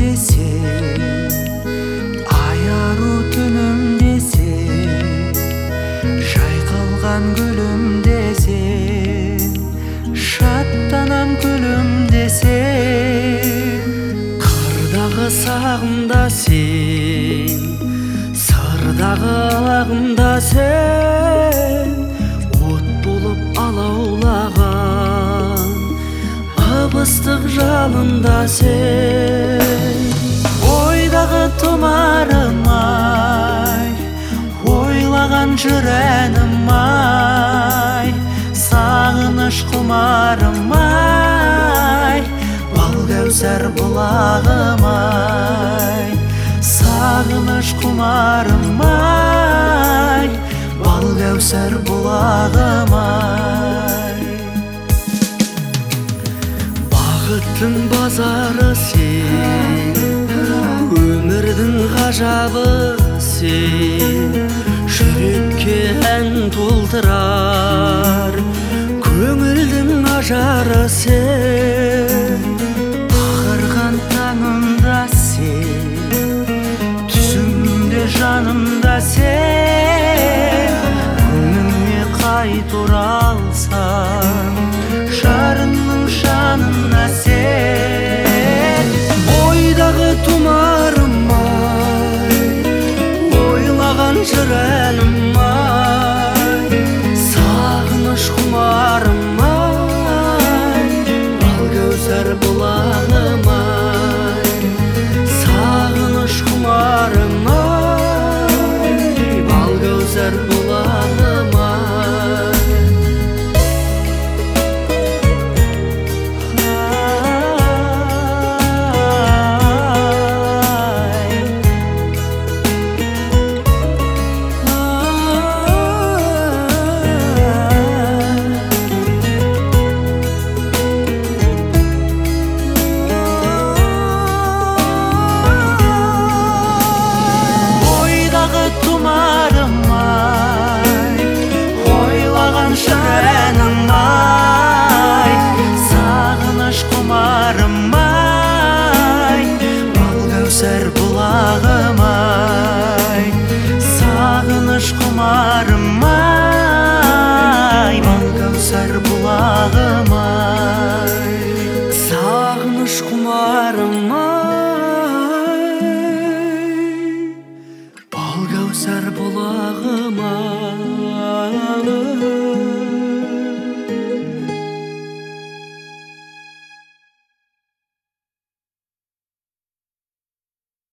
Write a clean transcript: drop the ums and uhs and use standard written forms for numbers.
десең, аяру түнім десең, жайқалған гүлім десең, шаттанам күлім десең. Қырдағы сағымда сен, сырдағы ағымда сен, от болып алаулаған ып-ыстық жалында сен. Ойдағы тұмарым ай, ойлаған жүрәнім ай, сағыныш құмарым ай, бал кәусар бұлағым ай, сағыныш құмарым ай, бал кәусар бұлағым ай. Бақыттың базары сен, өмірдің ғажабы сен, жүрекке ән толтырар көңілдің ажары сен.